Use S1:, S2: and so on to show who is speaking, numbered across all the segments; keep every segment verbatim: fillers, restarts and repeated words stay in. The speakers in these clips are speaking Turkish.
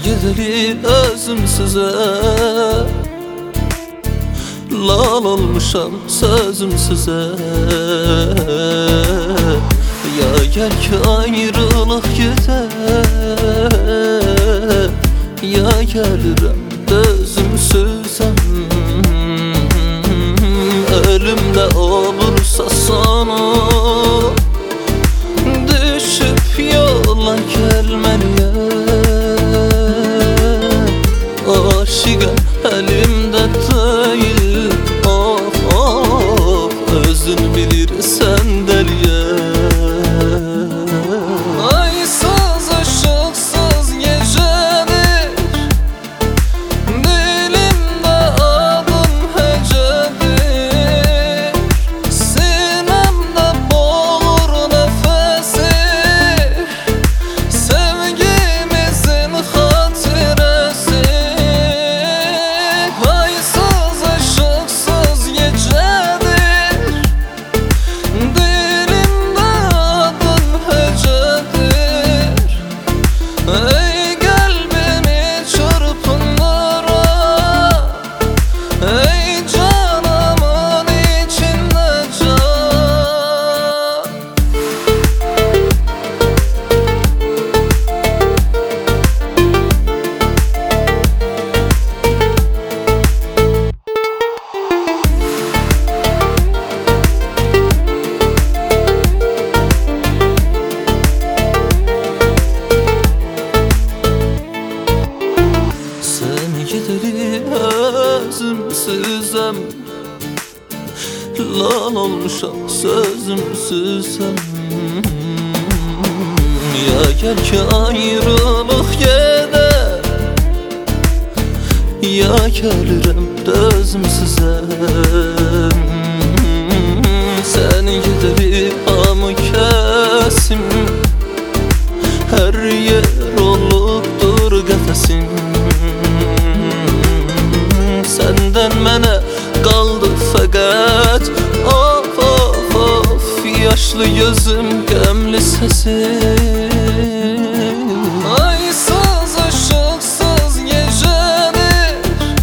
S1: gideli özüm size lal olmuşam sözüm size. Ya gel ki ayrılık gider, ya gelirəm dözüm sözüm. Ölümde olursa sonu düşüp yola gelmeliye. Aşıqam elimde değil, of of özün bilirsen deliye. Aysız ışıksız gecedir, dilimde adım hecedir. Sinemde boğur nefesi, sevgimizin hatiresi. Aysız ışıksız gecedir, dilimde adım hecedir. Ey kalbimi çırpındıran, ey canımın içinde can. Sen gideli özüm sizem, lal olmuşam sözüm sizem. Ya gel ki ayrılık gider, ya gelirəm dözüm size. Sen gideli hamı kesim, her yer olubdur qəfəsim. Senden mənə qaldı fəqət of of of yaşlı gözüm, qəmli səsim. Aysız ışıksız gecedir,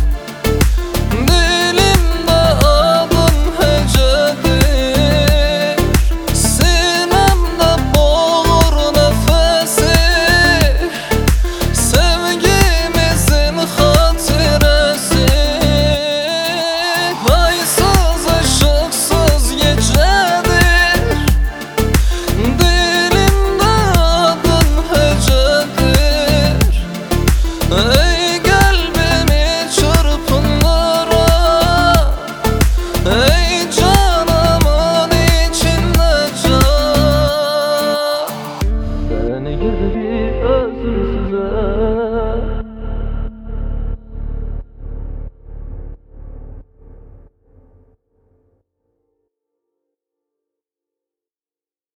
S1: dilimde adım hecedir. Sinemde boğur nefesi, sevgimizin hatiresi. Aysız ışıksız gecedir, dilimde adım hecedir. Ey